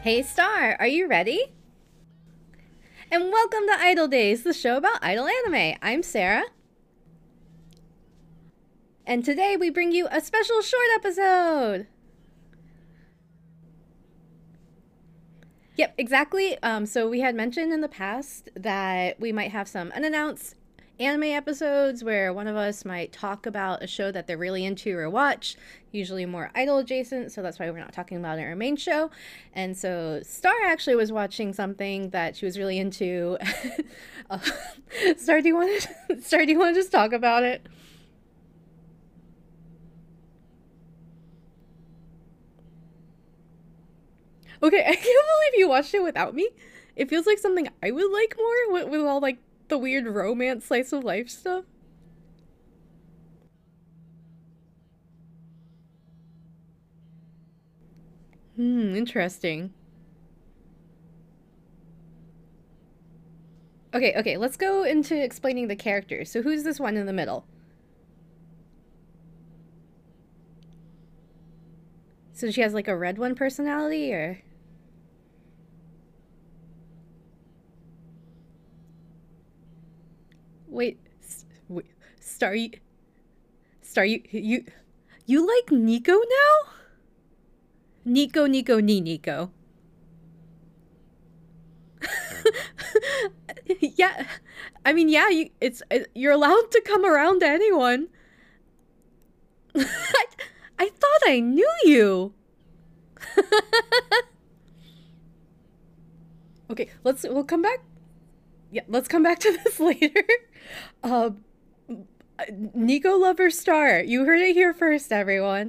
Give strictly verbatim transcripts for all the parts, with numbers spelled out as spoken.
Hey Star, are you ready? And welcome to Idol Days, the show about idol anime. I'm Sarah. And today we bring you a special short episode. Yep, exactly. Um, so we had mentioned in the past that we might have some unannounced anime episodes where one of us might talk about a show that they're really into or watch, usually more idol adjacent, so that's why we're not talking about it in our main show. And so Star actually was watching something that she was really into. uh, Star, do you want to Star, do you want to just talk about it? Okay, I can't believe you watched it without me. It feels like something I would like more with, with all like the weird romance slice of life stuff. Hmm, interesting. Okay, okay, let's go into explaining the characters. So who's this one in the middle? So she has like a red one personality, or wait, wait, Star, you, Star, you, you, you like Nico now? Nico, Nico, ni Nico. Yeah, I mean, yeah, you, it's you're allowed to come around to anyone. I, I thought I knew you. Okay, let's we'll come back. Yeah, let's come back to this later. Uh, Nico Lover Star, you heard it here first, everyone.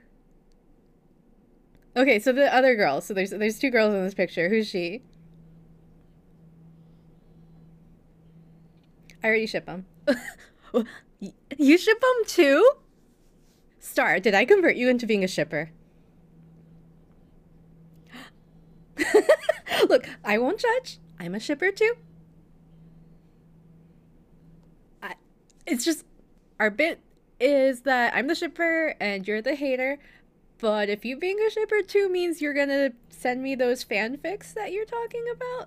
Okay, so the other girl. So there's there's two girls in this picture. Who's she? I already ship them. You ship them too? Star, did I convert you into being a shipper? Look, I won't judge. I'm a shipper too. I, it's just our bit is that I'm the shipper and you're the hater. But if you being a shipper too means you're gonna send me those fanfics that you're talking about,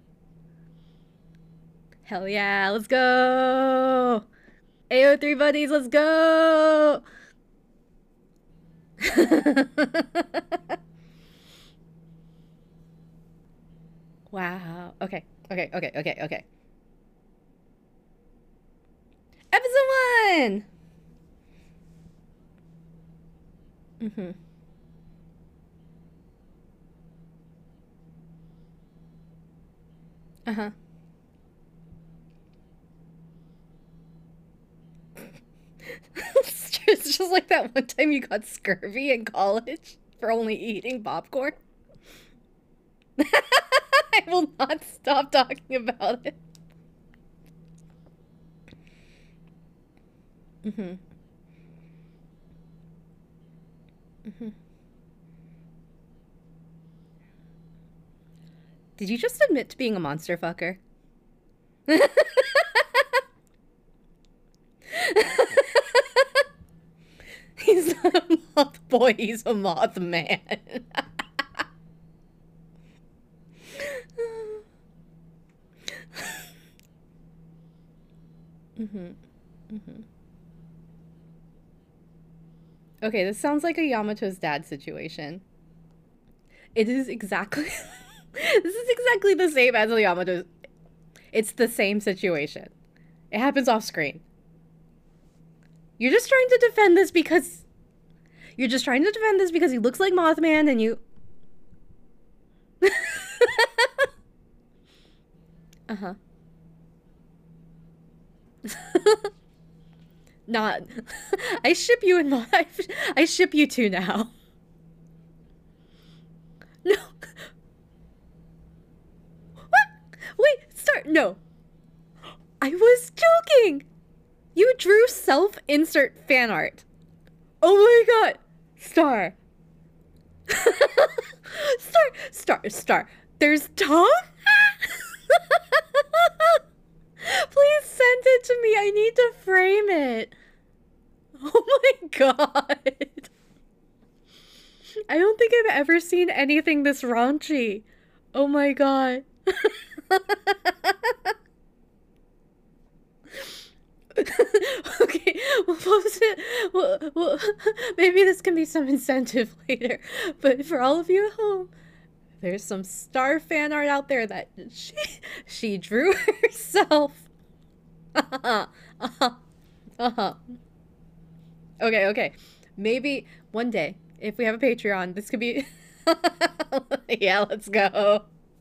hell yeah, let's go! A O three buddies, let's go! Wow. Okay. Okay. Okay. Okay. Okay. Episode one. Mm-hmm. Uh huh. It's just like that one time you got scurvy in college for only eating popcorn. I will not stop talking about it. Mm-hmm. Mm-hmm. Did you just admit to being a monster fucker? He's not a moth boy, he's a moth man. Mm-hmm. Mm-hmm. Okay, this sounds like a Yamato's dad situation. It is exactly... This is exactly the same as a Yamato's... It's the same situation. It happens off screen. You're just trying to defend this because... You're just trying to defend this because he looks like Mothman and you... Uh-huh. Not... I ship you in my... I ship you two now. No. What? Wait, start. No. I was joking. You drew self-insert fan art. Oh my god. Star. Star. Star. Star. There's tongue? Please send it to me. I need to frame it. Oh my god. I don't think I've ever seen anything this raunchy. Oh my god. Okay, we'll post it. We'll, we'll, maybe this can be some incentive later. But for all of you at home, there's some star fan art out there that she, she drew herself. Uh-huh. Uh-huh. Uh-huh. Okay, okay. Maybe one day, if we have a Patreon, this could be... Yeah, let's go.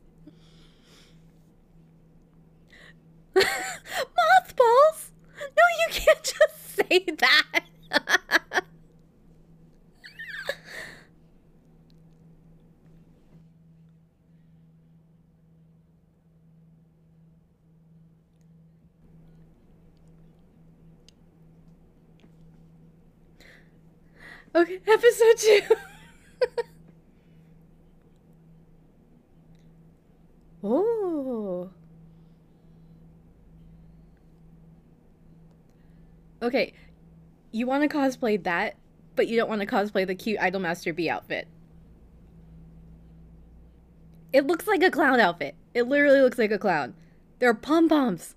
Mothballs? No, you can't just say that. Okay, episode two. Oh. Okay, you want to cosplay that, but you don't want to cosplay the cute Idolmaster B outfit. It looks like a clown outfit. It literally looks like a clown. There are pom-poms.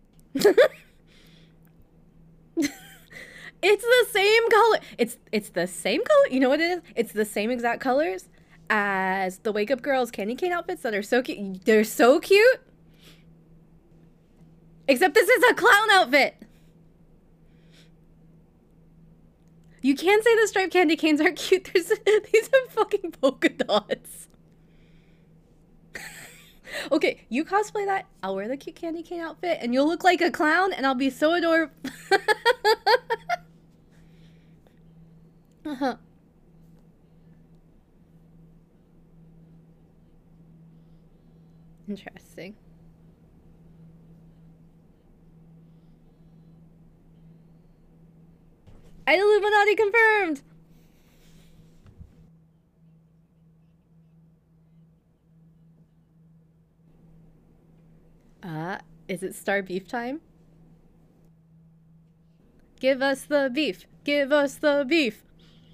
It's the same color. It's it's the same color. You know what it is? It's the same exact colors as the Wake Up Girls candy cane outfits that are so cute. They're so cute. Except this is a clown outfit. You can't say the striped candy canes are cute. There's, these are fucking polka dots. Okay, you cosplay that. I'll wear the cute candy cane outfit, and you'll look like a clown, and I'll be so adorable. Uh-huh. Interesting. Illuminati confirmed! Uh, is it star beef time? Give us the beef! Give us the beef!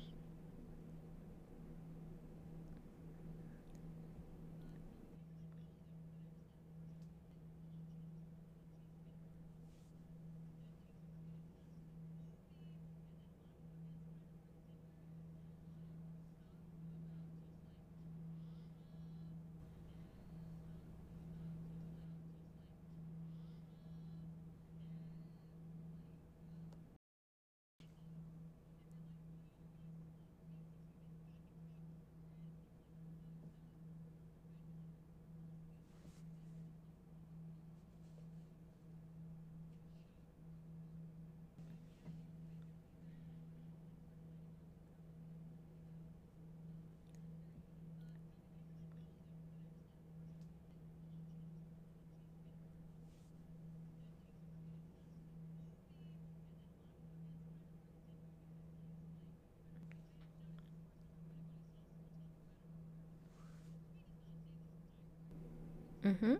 Mm-hmm.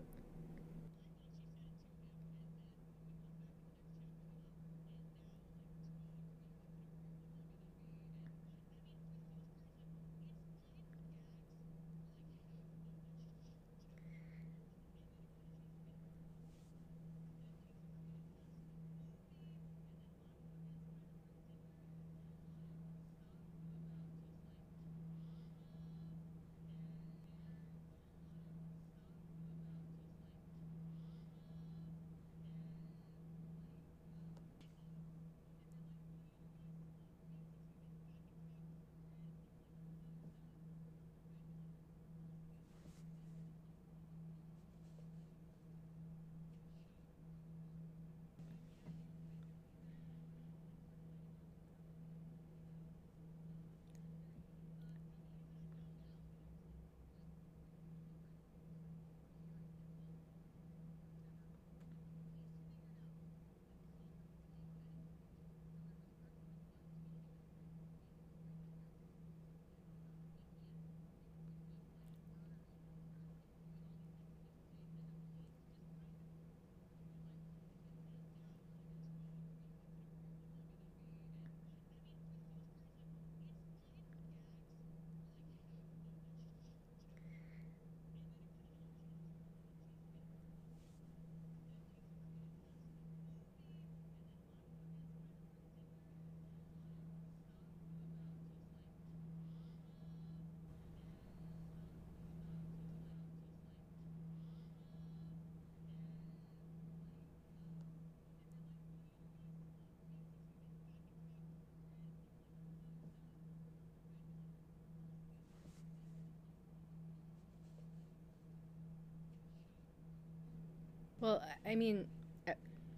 Well, I mean, uh,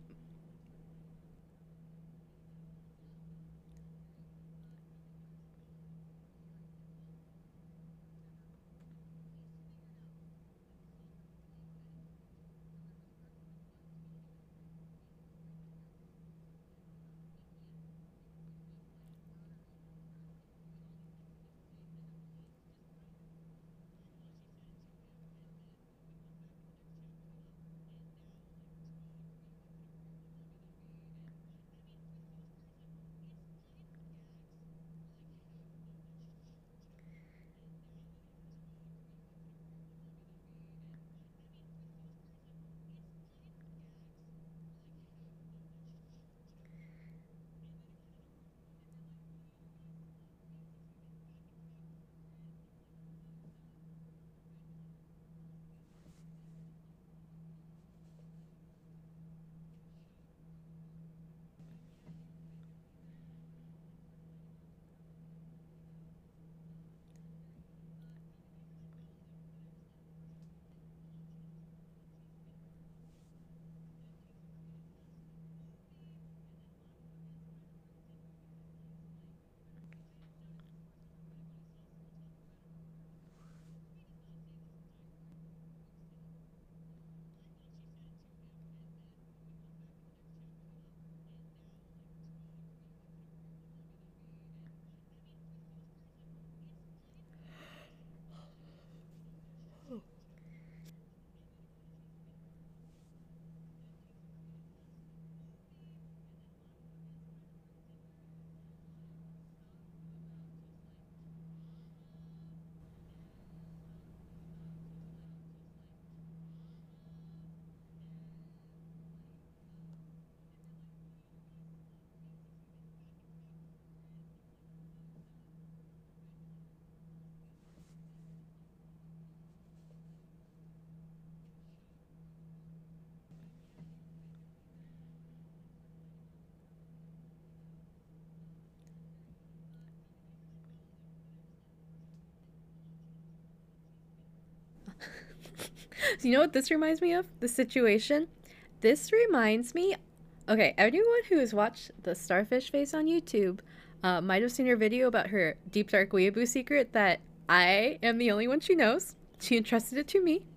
so you know what this reminds me of? The situation? This reminds me. Okay, anyone who has watched the Starfish Face on YouTube uh, might have seen her video about her Deep Dark Weeaboo secret that I am the only one she knows. She entrusted it to me.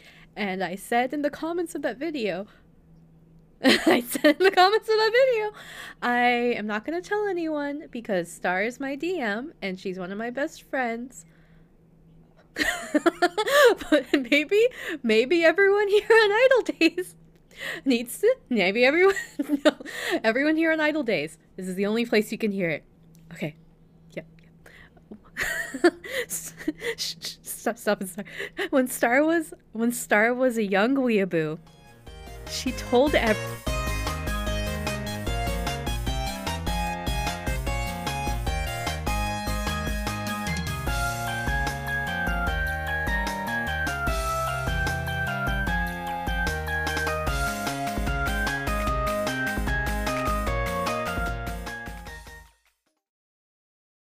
And I said in the comments of that video, I said in the comments of that video, I am not going to tell anyone because Star is my D M and she's one of my best friends. But maybe, maybe everyone here on Idle Days needs to. Maybe everyone, no, everyone here on Idle Days. This is the only place you can hear it. Okay. Yep. Yep. Stop, stop, and Star. When Star was, when Star was a young weeaboo, she told everyone.